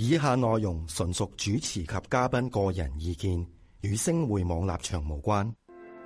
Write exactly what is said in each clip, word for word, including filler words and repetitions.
以下內容純屬主持及嘉賓個人意見，與星匯網立場無關。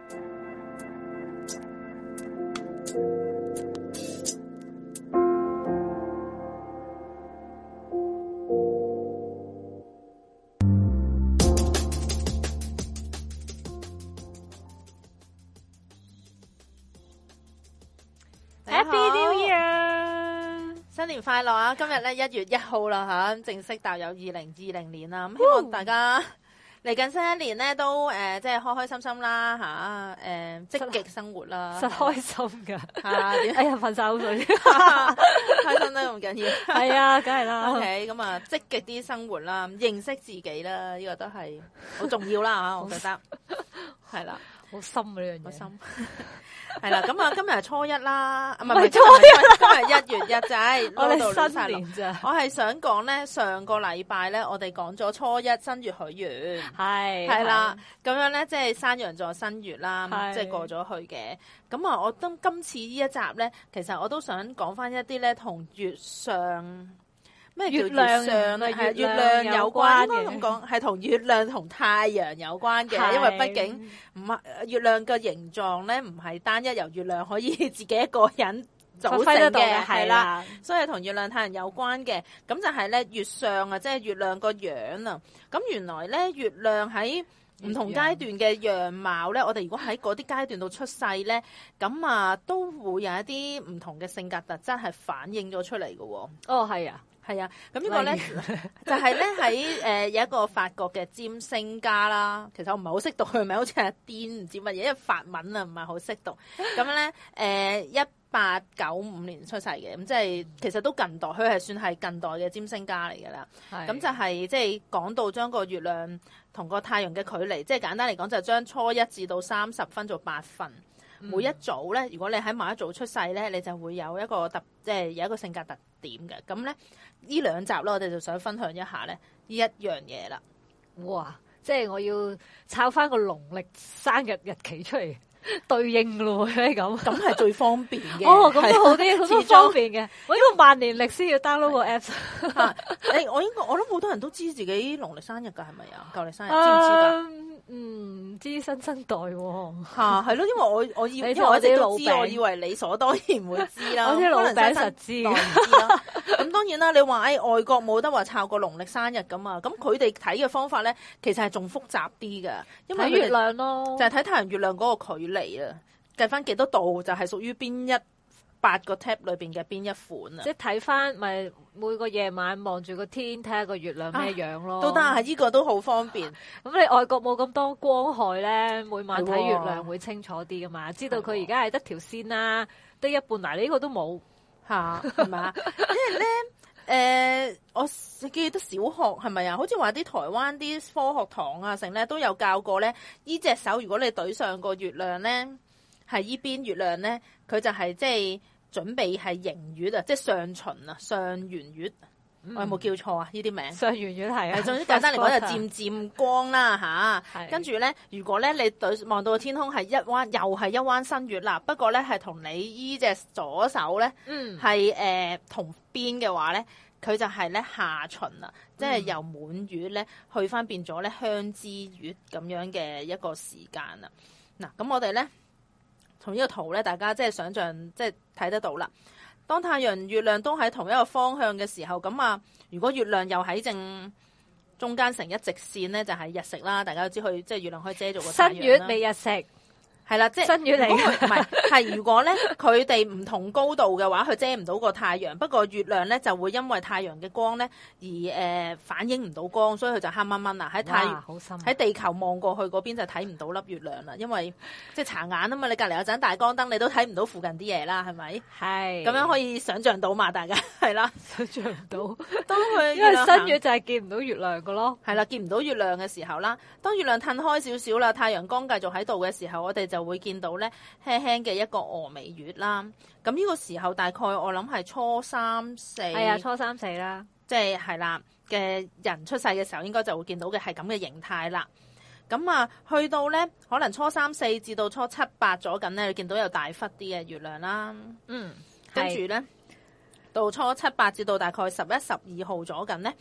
新年快樂啊！今日咧一月一號啦吓，正式踏入二零二零年啦。咁希望大家嚟緊新一年咧都誒、呃，即係開開心心啦吓，誒積極生活啦， 實開心噶吓。點哎呀，瞓晒口水， 開心都唔緊要。 係啊，梗係啦。 OK， 咁啊，積極啲生活啦，認識自己啦，呢、這個都係好重要啦吓，我覺得係啦， 好深啊呢樣嘢， 好深。係啦，咁啊，今日係初一啦，唔係唔係初一，今日一月一仔， 我哋哋新年咋？ 我係想講咧，上個禮拜咧，我哋講咗初一新月許願， 係係啦，咁樣咧，即係山羊座新月啦，即係過咗去嘅。咁啊，我今今次呢一集咧，其實我都想講翻一啲咧，同月上。咩叫月上咧？係月亮有關嘅，咁講係同月亮同太陽有關嘅，因為畢竟唔係月亮嘅形狀咧，唔係單一由月亮可以自己一個人組成嘅，係啦，所以同月亮太陽有關嘅。咁就係咧月上啊，即係月亮個樣啊。咁原來咧月亮喺唔同階段嘅樣貌咧，我哋如果喺嗰啲階段度出世咧，咁啊都會有一啲唔同嘅性格特質係反映咗出嚟嘅。 哦，係啊。 係啊，咁呢個咧就係咧喺誒有一個法國嘅占星家啦，其實我唔係好識讀佢名，好似係癲唔知乜嘢，因為法文啊唔係好識讀。咁咧誒一八九五年出世嘅，咁即係其實都近代，佢係算係近代嘅占星家嚟㗎啦。咁就係即係講到將個月亮同個太陽嘅距離，即係簡單嚟講就將初一至到三十分做八份。嗯、每一組咧，如果你喺某一組出世咧，你就會有一個特，即係有一個性格特點嘅。咁咧，呢兩集咧，我哋就想分享一下咧呢一樣嘢啦。 哇！即係我要抄翻個農曆生日日期出嚟對應咯，係咁。咁係最方便嘅。 哦，咁都好啲，好多方便嘅。我呢個萬年曆先要 download 個 apps。 誒，我應該我諗好多人都知自己農曆生日㗎，係咪啊？舊曆生日知唔知㗎？ 嗯，唔知新生代喎嚇係咯，因為我我以因為我哋都知，我以為理所當然會知啦。 我啲老餅實知嘅。 咁當然啦，你話誒外國冇得話抄個農曆生日咁啊，咁佢哋睇嘅方法咧，其實係仲複雜啲嘅，因為睇月亮咯， 就係睇太陽月亮嗰個距離啊，計翻幾多度就係屬於邊一八個 tab 裏邊嘅邊一款啊。即係睇翻咪每個夜晚望住個天，睇下個月亮咩樣咯。 啊、都得啊，呢、這個都好方便。 咁你外國冇咁多光害咧，每晚睇月亮會清楚啲噶嘛？知道佢而家係得條線啦，得一半嗱，呢、這個都冇吓，係咪啊？因為咧，誒、呃，我記得小學係咪啊？好似話啲台灣啲科學堂啊，成咧都有教過咧。呢隻手如果你對上個月亮咧，係依邊月亮咧，佢就係即係。準備係迎月啊，即係上旬啊，上元月，嗯、我有冇叫錯啊？呢啲名上元月係啊， 總之簡單嚟講就漸漸光啦吓。跟住咧，如果咧你對望到個天空係一彎，又係一彎新月啦。不過咧係同你依隻左手咧，嗯，係誒、呃、同邊嘅話咧，佢就係咧下旬啊，即係由滿月咧去翻變咗咧香之月咁樣嘅一個時間啊。嗱，咁我哋咧。從呢個圖咧，大家即係想象，即係睇得到啦。當太陽、月亮都喺同一個方向嘅時候，咁啊，如果月亮又喺正中間成一直線咧，就係、是、日食啦。大家都知佢即係月亮可以遮住個太陽啦。新月未日食。係啦，即係新月嚟，唔係係如果咧佢哋唔同高度嘅話，佢遮唔到個太陽。不過月亮咧就會因為太陽嘅光咧而誒、呃、反映唔到光，所以佢就黑掹掹啦。喺太喺地球望過去嗰邊就睇唔到粒月亮啦，因為即係殘眼啊嘛。你隔籬有盞大光燈，你都睇唔到附近啲嘢啦，係咪？係咁樣可以想象到嘛？大家係啦，想象唔到。當佢因為新月就係見唔到月亮噶咯， 係啦，見唔到月亮嘅時候啦。當月亮褪開少少啦，太陽光繼續喺度嘅時候，我哋就就會見到咧輕輕嘅一個峨眉月啦，咁呢個時候大概我諗係初三四，係啊，初三四啦，即係係啦嘅人出世嘅時候，應該就會見到嘅係咁嘅形態啦。咁啊，去到咧可能初三四至到初七八咗緊咧，你見到有大忽啲嘅月亮啦，嗯，跟住咧到初七八至到大概十一十二號咗緊咧。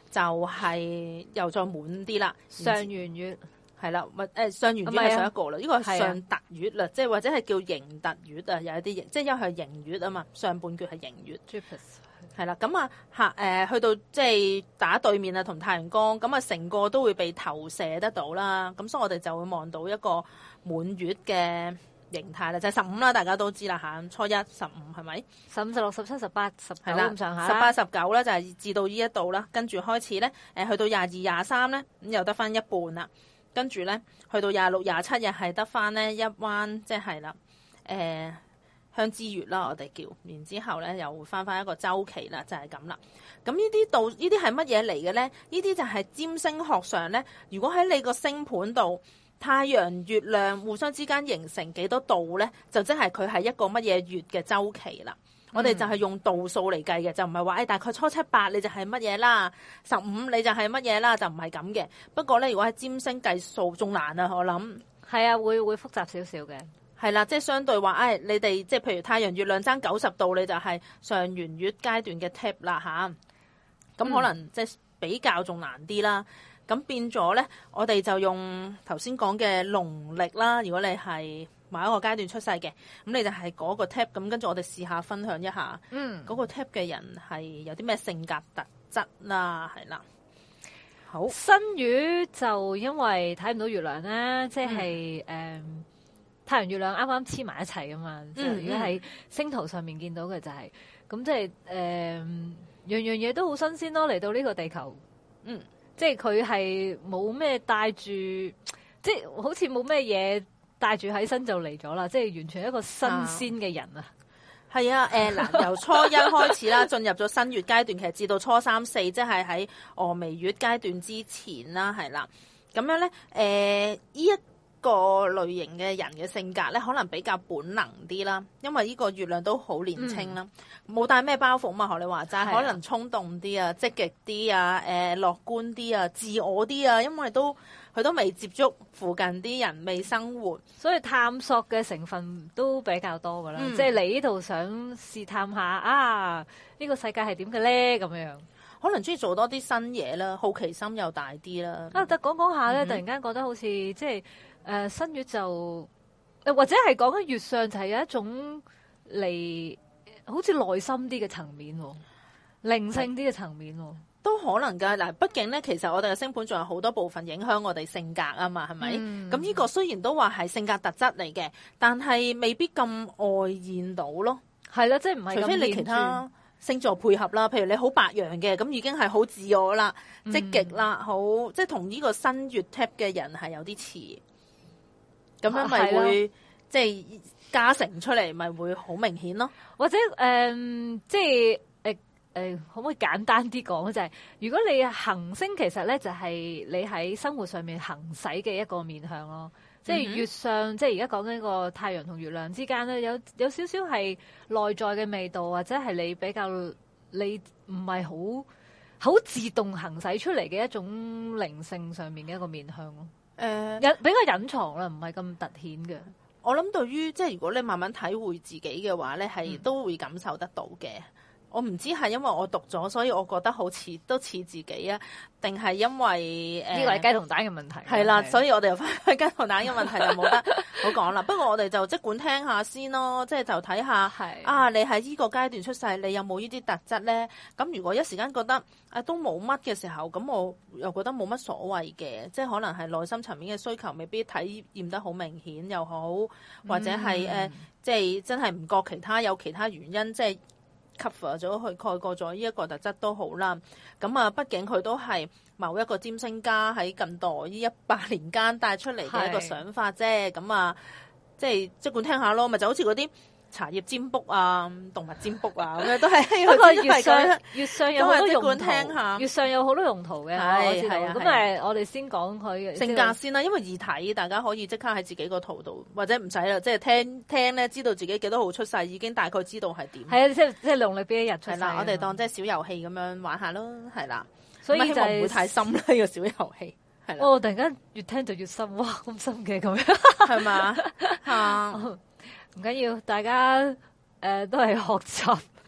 就係又再滿啲啦。 上弦月係啦，咪誒上弦月係上一個啦，呢個係上凸月啦，即係或者係叫刑凸月啊，有一啲刑，即係因為係刑月啊嘛，上半橛係刑月。係啦，咁啊下誒去到即係打對面啊，同太陽光，咁啊成個都會被投射得到啦。咁所以我哋就會望到一個滿月嘅形態啦，就係十五啦，大家都知啦嚇，初一十五係咪？十五、十六、十七、十八、十九咁上下，十八、十九咧就係至到呢一度啦，跟住開始咧誒去到廿二、廿三咧，咁又得翻一半啦，跟住咧去到廿六、廿七又係得翻咧一彎，即係啦誒。香之月啦，我哋叫，然之後咧又會翻翻一個周期啦，就係咁啦。咁呢啲度，呢啲係乜嘢嚟嘅咧？呢啲就係占星學上咧，如果喺你個星盤度，太陽、月亮互相之間形成幾多度咧，就即係佢係一個乜嘢月嘅周期啦。嗯、我哋就係用度數嚟計嘅，就唔係話誒大概初七八你就係乜嘢啦，十五你就係乜嘢啦，就唔係咁嘅。不過咧，如果喺占星計數仲難啊，我諗係啊，會會複雜少少嘅。 係啦，即係相對話，誒、哎，你哋即係譬如太陽、月亮爭九十度，你就係上弦月階段嘅 tap 啦吓。咁可能即係比較仲難啲啦。咁、嗯、變咗咧，我哋就用頭先講嘅農曆啦。如果你係某一個階段出世嘅，咁你就係嗰個 tap。咁跟住我哋試下分享一下，嗯，嗰個 tap 嘅人係有啲咩性格特質啦，係啦。好， 新月就因為睇唔到月亮啦，即係誒。嗯嗯太陽月亮啱啱黐埋一齊噶嘛，即係、嗯、如果喺星圖上面見到嘅就係、是、咁，即係誒樣樣嘢都好新鮮咯。嚟到呢個地球，嗯，即係佢係冇咩帶住，即係好似冇咩嘢帶住喺身就嚟咗啦，即係完全一個新鮮嘅人啊！ 係啊，誒嗱、呃，由初一開始啦，進入咗新月階段，其實至到初三四，即係喺峨眉月階段之前啦，係啦，咁樣咧，誒、呃、呢一個類型嘅人嘅性格咧，可能比較本能啲啦，因為呢個月亮都好年輕啦，冇帶咩包袱嘛，學你話齋，可能衝動啲啊，積極啲啊，誒、呃、樂觀啲啊，自我啲啊，因為都佢都未接觸附近啲人，未生活， 所以探索嘅成分都比較多噶啦。嗯、即係你呢度想試探下啊，呢、呢個世界係點嘅咧？咁樣可能中意做多啲新嘢啦，好奇心又大啲啦。 啊，但講講下咧，嗯、突然間覺得好似即係。誒、呃、新月就誒或者係講緊月相就係有一種嚟好似內心啲嘅層面喎，靈性啲嘅層面喎， 都可能㗎。嗱，畢竟咧，其實我哋嘅星盤仲有好多部分影響我哋性格啊嘛，係咪？咁呢、嗯、個雖然都話係性格特質嚟嘅，但係未必咁外現到咯。係啦，即係唔係？除非你其他星座配合啦，譬如你好白羊嘅，咁已經係好自我啦、嗯、積極啦，好即係同呢個新月 tap 嘅人係有啲似。咁樣咪會、啊、即係加成出嚟，咪會好明顯咯。 或者誒、呃，即係誒誒，可唔可以簡單啲講？就係、是、如果你行星其實咧，就係你喺生活上面行使嘅一個面向咯。即係月相，嗯、哼即係而家講緊個太陽同月亮之間咧，有有少少係內在嘅味道，或者係你比較你唔係好好自動行使出嚟嘅一種靈性上面嘅一個面向咯。誒，隱、呃、比較隱藏啦，唔係咁突顯嘅。 我諗對於即係如果你慢慢體會自己嘅話咧，係都會感受得到嘅。嗯、我唔知係因為我讀咗，所以我覺得好似都似自己啊，定係因為誒呢個係雞同蛋嘅問題。係啦，所以我哋又翻去雞同蛋嘅問題就冇得好講啦。不過我哋就即管聽下先咯，即係就睇下係啊，你喺呢個階段出世，你有冇呢啲特質咧？咁如果一時間覺得啊都冇乜嘅時候，咁我又覺得冇乜所謂嘅，即係可能係內心層面嘅需求未必體驗得好明顯又好，或者係誒、嗯呃、即係真係唔覺其他有其他原因，即係 cover 咗佢蓋過咗呢一個特質都好啦。咁啊，畢竟佢都係某一個占星家喺近代呢一百年間帶出嚟嘅一個想法啫。咁啊，即係即管聽下咯，咪就好似嗰啲茶葉占卜啊、動物占卜啊咁樣，都係不過月相月相有好多用途， 聽下月相有好多用途嘅。係係啊，咁誒，我哋先講佢性格先啦，因為易睇，大家可以即刻喺自己個圖度，或者唔使啦，即係聽聽咧，知道自己幾多號出世，已經大概知道係點。係啊，即係即係農曆邊一日出世。係啦，我哋當即係小遊戲咁樣玩下咯，係啦。所以就唔會太深啦，呢個小遊戲。係啦。哦，突然間越聽就越深，哇，咁深嘅咁樣，係嘛嚇？唔緊要，大家誒、呃、都係學習，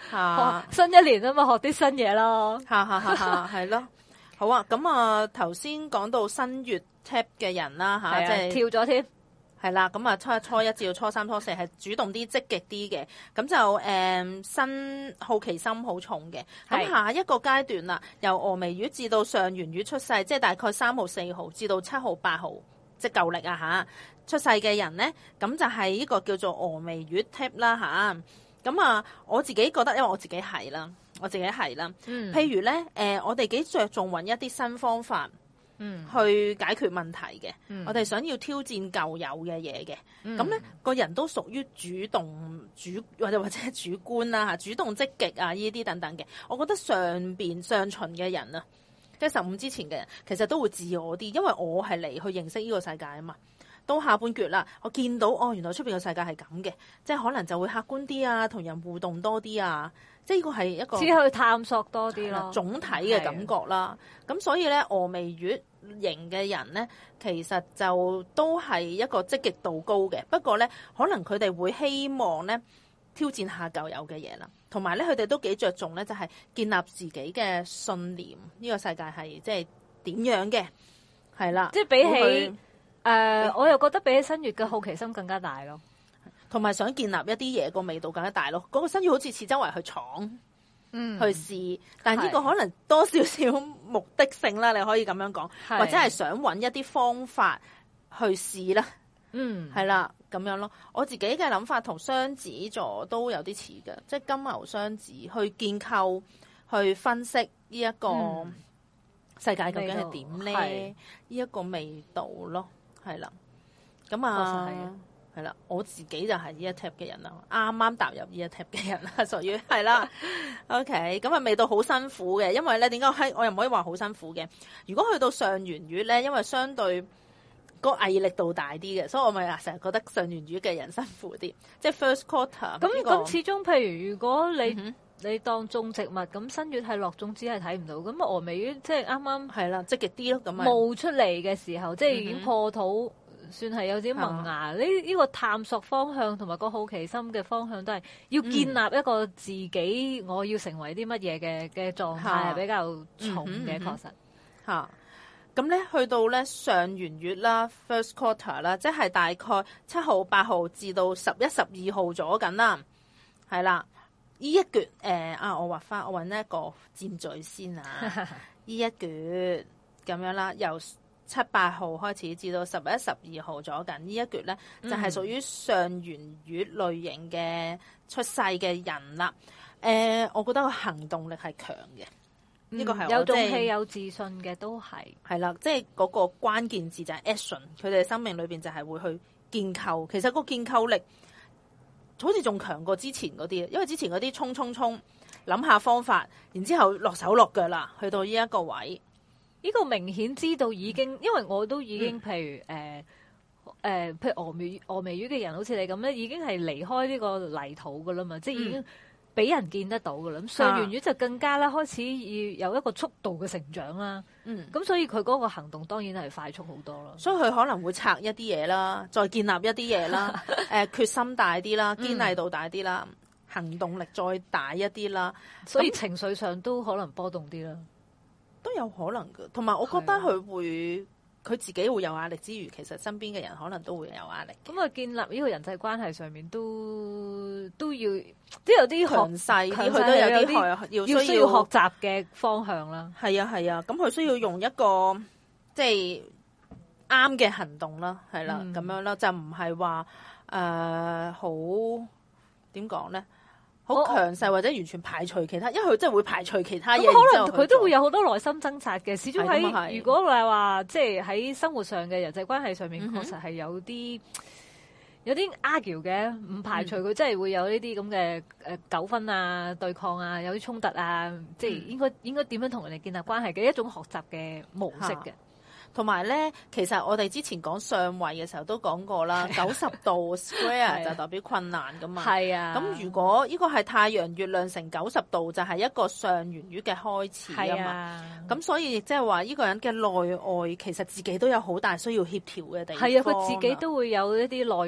嚇新一年啊嘛，學啲新嘢咯。 嚇嚇嚇嚇，係咯。好啊，咁啊頭先講到新月 tap 嘅人啦嚇，即係跳咗添。 係啦，咁啊初初一至到初三、初四係主動啲、積極啲嘅，咁就誒、嗯、新好奇心好重嘅。咁下一個階段啦，由峨眉月至到上弦月出世，即係大概三號、四號至到七號、八號，即係舊曆啊嚇出世嘅人咧，咁就係呢個叫做峨眉月 tap 啦嚇。咁啊，我自己覺得，因為我自己係啦，我自己係啦。嗯。譬如咧，誒、呃，我哋幾着重揾一啲新方法。嗯，去解決問題嘅，嗯、我哋想要挑戰舊有嘅嘢嘅，咁咧、嗯、個人都屬於主動主或者或者主觀啦嚇，主動積極啊呢啲等等嘅。我覺得上邊上旬嘅人啊，即係十五之前嘅人，其實都會自我啲，因為我係嚟去認識呢個世界啊嘛。到下半橛啦，我見到哦，原來出邊嘅世界係咁嘅，即係可能就會客觀啲啊，同人互動多啲啊。即係呢個係一個只去探索多啲咯， 總體嘅感覺啦。咁所以咧，峨眉月型嘅人咧，其實就都係一個積極度高嘅。不過咧，可能佢哋會希望咧挑戰下舊有嘅嘢啦。同埋咧，佢哋都幾着重咧，就係建立自己嘅信念。呢個世界係即係點樣嘅？係啦， 即係比起誒、呃，我又覺得比起新月嘅好奇心更加大咯。 同埋想建立一啲嘢個味道更加大咯，嗰、那個新月好似似周圍去闖，嗯，去試，但係呢個可能多少少目的性啦，你可以咁樣講，或者係想揾一啲方法去試啦，嗯，係啦，咁樣咯。我自己嘅諗法同雙子座都有啲似嘅，即係金牛雙子去建構、去分析呢一個世界究竟係點咧？呢一個味道咯，係啦，咁啊。係啦，我自己就係呢一 type 嘅人啦，啱啱踏入呢一 type 嘅人啦，屬於係啦。OK，咁啊未到好辛苦嘅，因為咧點解係我又唔可以話好辛苦嘅？如果去到上弦月咧，因為相對個毅力度大啲嘅，所以我咪啊成日覺得上弦月嘅人辛苦啲，即係 first quarter、這個。咁咁始終， 譬如如果你、嗯、你當種植物，咁新月係落種子係睇唔到，咁峨眉月即係啱啱係啦，積極啲咯，咁冒出嚟嘅時候，即係已經破土。算係有啲萌芽，呢呢、啊、個探索方向同埋個好奇心嘅方向都係要建立一個自己，我要成為啲乜嘢嘅嘅狀態係比較重嘅，確實嚇。咁咧去到咧上弦月啦 ，first quarter 啦，即係大概七號、八號至到十一、十二號咗緊啦，係啦。呢一橛誒啊，我畫翻，我揾一個箭嘴先啊，呢一橛咁樣啦，由七八號開始至到十一、十二號咗緊呢一橛咧，就係屬於上弦月類型嘅出世嘅人啦。誒、呃，我覺得個行動力係強嘅，呢、嗯、個係有勇氣、有自信嘅都係係啦。即係嗰個關鍵字就係 action，佢哋生命裏邊就係會去建構。其實個建構力好似仲強過之前嗰啲，因為之前嗰啲衝衝衝，諗下方法，然之後落手落腳啦，去到呢一個位。 呢個明顯知道已經，因為我都已經，譬如誒誒、呃呃，譬如峨眉峨眉月嘅人，好似你咁咧，已經係離開呢個泥土噶啦嘛，嗯、即係已經俾人見得到噶啦。咁上弦月就更加啦，開始要有一個速度嘅成長啦。嗯，咁所以佢嗰個行動當然係快速好多啦。 所以佢可能會拆一啲嘢啦，再建立一啲嘢啦，誒、呃，決心大啲啦，堅毅度大啲啦，嗯、行動力再大一啲啦， 所以情緒上都可能波動啲啦。 都有可能嘅，同埋我覺得佢會佢自己會有壓力之餘，其實身邊嘅人可能都會有壓力。 咁啊，建立呢個人際關係上面都都要，即係有啲強勢啲，佢都有啲要要需要學習嘅方向啦。 係啊係啊，咁佢需要用一個即係啱嘅行動啦，係啦咁樣啦，就唔係話誒好點講咧？好強勢或者完全排除其他，因為佢真係會排除其他嘢。 可能佢都會有好多內心掙扎嘅。始終喺如果係話即係喺生活上嘅人際關係上面，確實係有啲有啲 argue 嘅，唔排除佢真係會有呢啲咁嘅誒糾紛啊、對抗啊、有啲衝突啊，即係應該應該點樣同人哋建立關係嘅一種學習嘅模式嘅。 同埋咧，其實我哋之前講相位嘅時候都講過啦，九十度 square 就代表困難噶嘛。係啊。咁如果呢個係太陽月亮成九十度，就係一個上弦月嘅開始啊嘛。咁所以亦即係話呢個人嘅內外其實自己都有好大需要協調嘅地方。 係啊，佢自己都會有一啲內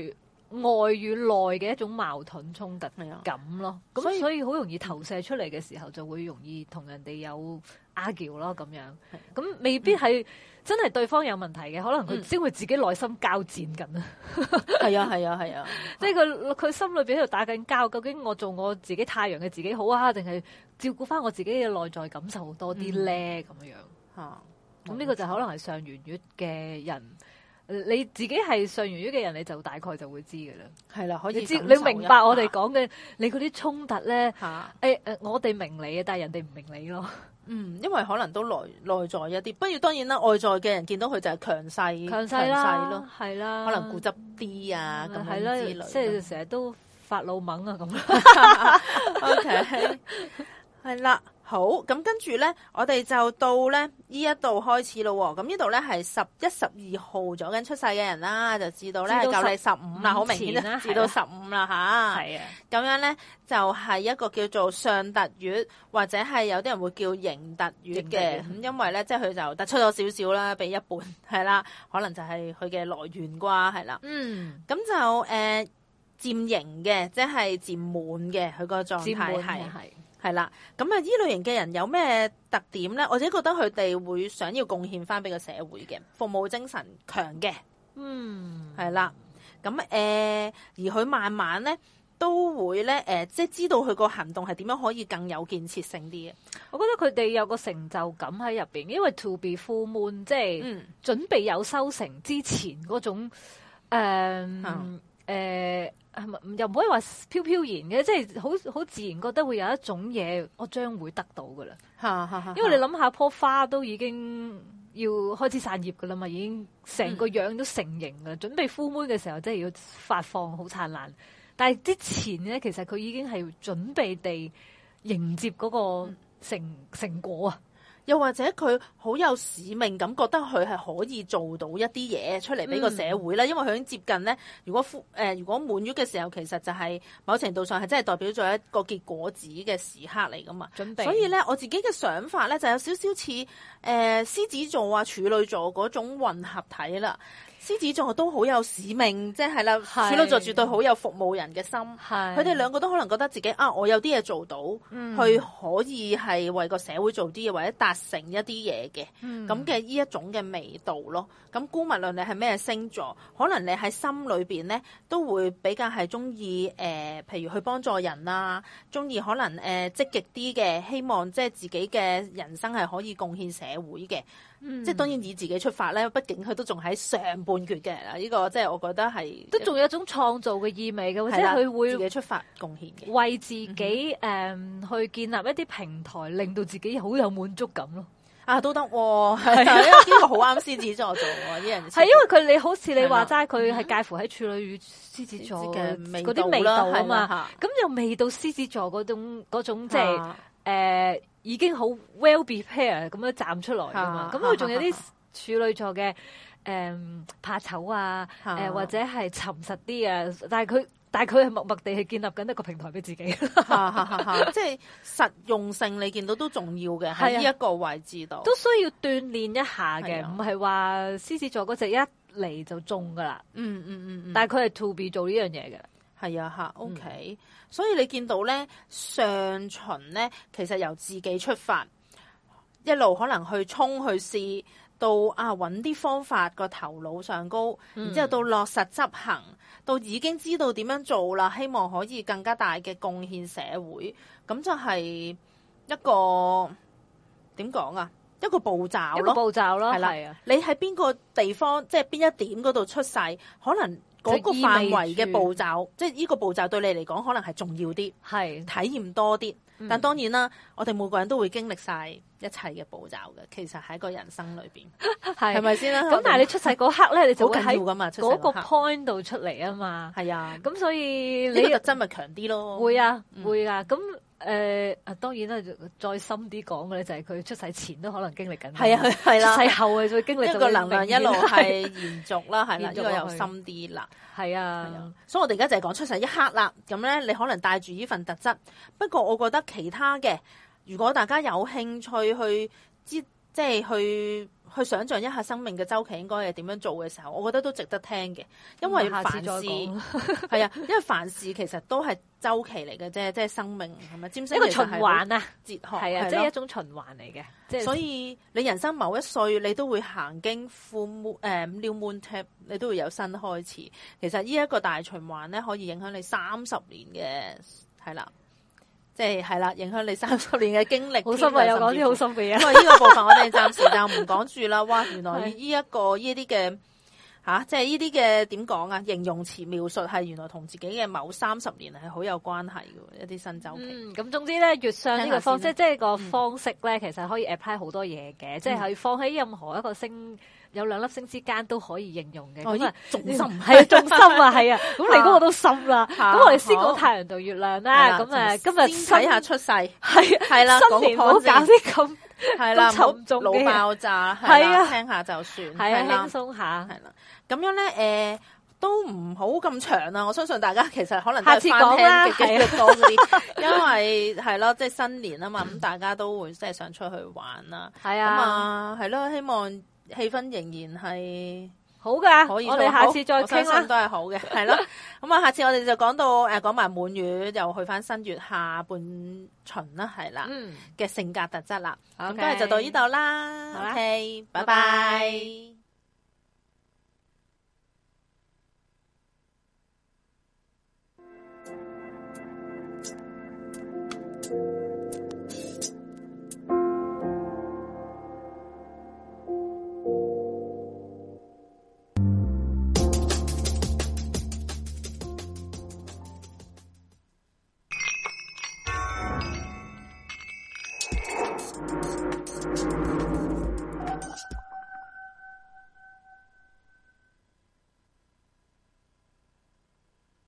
外與內嘅一種矛盾衝突感咯。咁所以所以好容易投射出嚟嘅時候，就會容易同人哋有 argue 咯咁樣。咁未必係真係對方有問題嘅，可能佢先會自己內心交戰緊啊。 係啊係啊係啊， 即係佢佢心裏邊喺度打緊交，究竟我做我自己太陽嘅自己好啊，定係照顧翻我自己嘅內在感受多啲咧？咁樣樣嚇，咁呢個就可能係上弦月嘅人。你自己係上弦月嘅人，你就大概就會知㗎啦。係啦，可以知你明白我哋講嘅你嗰啲衝突咧。嚇誒誒，我哋明你嘅，但係人哋唔明你咯。 嗯，因為可能都內內在一啲，不過當然啦，外在嘅人見到佢就係強勢， 強勢啦， 咯， 係啦， 可能固執啲啊咁樣之類， 即係成日都發老懵啊咁。 OK，係啦。好，咁跟住咧，我哋就到咧呢一度開始咯。咁呢度咧係十一、十二號左右出世嘅人啦，就至到咧舊曆十五啦，好明顯啦，至到十五啦吓。係啊，咁樣咧就係一個叫做上突月，或者係有啲人會叫刑突月嘅。咁因為咧，即係佢就突出咗少少啦，比一半係啦，可能就係佢嘅來源啩，係啦。嗯，咁就誒漸刑嘅，即係漸滿嘅，佢個狀態係。係啦，咁啊，呢類型嘅人有咩特點咧？我自己覺得佢哋會想要貢獻翻俾個社會嘅，服務精神強嘅，嗯，係啦，咁誒、呃，而佢慢慢咧都會咧誒、呃，即係知道佢個行動係點樣可以更有建設性啲嘅。 我覺得佢哋有個成就感喺入邊，因為 to be full moon 即係準備有收成之前嗰種誒誒。呃嗯呃又唔可以話飄飄然嘅，即係好好自然覺得會有一種嘢，我將會得到噶啦。因為你諗下，棵花都已經要開始散葉噶啦嘛，已經成個樣都成型噶啦，嗯、準備full moon嘅時候，即係要發放好燦爛。但係之前咧，其實佢已經係準備地迎接嗰個成、嗯、成果啊。 又或者佢好有使命感，覺得佢係可以做到一啲嘢出嚟俾個社會啦。嗯、因為佢已經接近咧，如果誒、呃、如果滿月嘅時候，其實就係某程度上係真係代表咗一個結果子嘅時刻嚟噶嘛。準備。所以咧，我自己嘅想法咧，就有少少似誒獅子座啊、處女座嗰種混合體啦。獅子座都好有使命，即係啦。處女座絕對好有服務人嘅心。係。佢哋兩個都可能覺得自己啊，我有啲嘢做到，嗯、去可以係為個社會做啲嘢，或者達成一啲嘢嘅。咁嘅呢一種嘅味道咯。咁姑勿論你係咩星座，可能你喺心裏邊咧都會比較係中意誒，譬如去幫助人啊，中意可能誒、呃、積極啲嘅，希望即係自己嘅人生係可以貢獻社會嘅。嗯、即係當然以自己出發咧，畢竟佢都仲喺上半決嘅啦。呢、這個即係我覺得係都仲有一種創造嘅意味嘅，或者佢會自己出發貢獻嘅， 為自己誒、嗯、去建立一啲平台，令到自己好有滿足感咯。 啊，都得喎，係啊，呢個好啱獅子座做喎，啲人係因為佢你好似你話齋，佢係介乎喺處女與獅子座嘅嗰啲味道啊嘛，咁又未到獅子座嗰種嗰種即係誒。呃已經好 well prepared 咁樣站出來噶嘛，咁佢仲有啲處女座嘅誒、嗯、怕醜啊，誒、呃、或者係沉實啲啊，但係佢但係佢係默默地去建立緊一個平台俾自己，即係實用性你見到都重要嘅喺呢一個位置度， 都需要鍛鍊一下嘅，唔係話獅子座嗰隻一嚟就中噶啦，嗯嗯嗯，嗯但係佢係 to be 做呢樣嘢嘅。 係啊，吓 OK，嗯、所以你見到咧上旬咧，其實由自己出發，一路可能去衝去試，到啊揾啲方法個頭腦上高，嗯、然之後到落實執行，到已經知道點樣做啦，希望可以更加大嘅貢獻社會，咁就係一個點講啊？一個步驟咯， 一個步驟咯， 係啦。係啊，你喺邊個地方，即係邊一點嗰度出世，可能。嗰個範圍嘅步驟，即係呢個步驟對你嚟講可能係重要啲，係體驗多啲。嗯、但當然啦，我哋每個人都會經歷晒一切嘅步驟嘅，其實喺個人生裏邊，係咪先啦？ 咁但係你出世嗰刻咧，你就會喺嗰個 point 度出嚟啊嘛。係啊， 咁所以你呢個特質咪強啲咯？ 會啊，會啊，咁、嗯。誒誒、呃，當然啦，再深啲講嘅咧，就係佢出世前都可能經歷緊，係啊，係啦，出世後啊，再經歷，一個能量一路係延續啦，係啦，呢個又深啲啦，係啊，係啊，所以我哋而家就係講出世一刻啦，咁咧你可能帶住呢份特質，不過我覺得其他嘅，如果大家有興趣去知即係去去想象一下生命嘅周期應該係點樣做嘅時候，我覺得都值得聽嘅，因為凡事係啊，因為凡事其實都係周期嚟嘅啫，即係生命係咪？占星一個循環啊， 哲學係啊，即係一種循環嚟嘅。即係所以你人生某一歲，你都會行經 full moon 誒 new moon tap，你都會有新開始。其實呢一個大循環咧，可以影響你三十年嘅，係啦。即係係啦，影響你三十年嘅經歷。好深啊！又講啲好深嘅嘢。 因為呢個部分我哋暫時就唔講住啦。哇！原來呢、這、一個呢啲嘅吓，即係呢啲嘅點講啊？形容詞描述係原來同自己嘅某三十年係好有關係嘅一啲新周期。咁、 嗯、總之咧，月相呢個方式，即係個方式咧，嗯、其實可以 apply 好多嘢嘅，嗯、即係可以放喺任何一個星。有兩粒星之間都可以應用嘅，咁啊重心係啊，重心啊，係啊，咁你嗰個都深啦。咁我哋先講太陽同月亮啦。咁誒，今日先睇下出世，係係啦，新年唔好搞啲咁係啦， 沉重嘅腦爆炸， 係啊， 聽下就算， 係啊，輕鬆下， 係啦。咁樣咧，誒，都唔好咁長啊！我相信大家其實可能下次講啦， 係啊，多啲，因為係咯，即係新年啊嘛，咁大家都會即係想出去玩啦。 係啊， 咁啊，係咯，希望。氣氛仍然係好噶， 可以我哋下次再傾啦， 都係好嘅，係咯。咁啊，下次我哋就講到誒，講埋滿月，又去翻新月下半旬啦，係啦，嘅、嗯、性格特質啦。咁今日就到呢度啦。 好啦 OK，拜拜。 拜拜。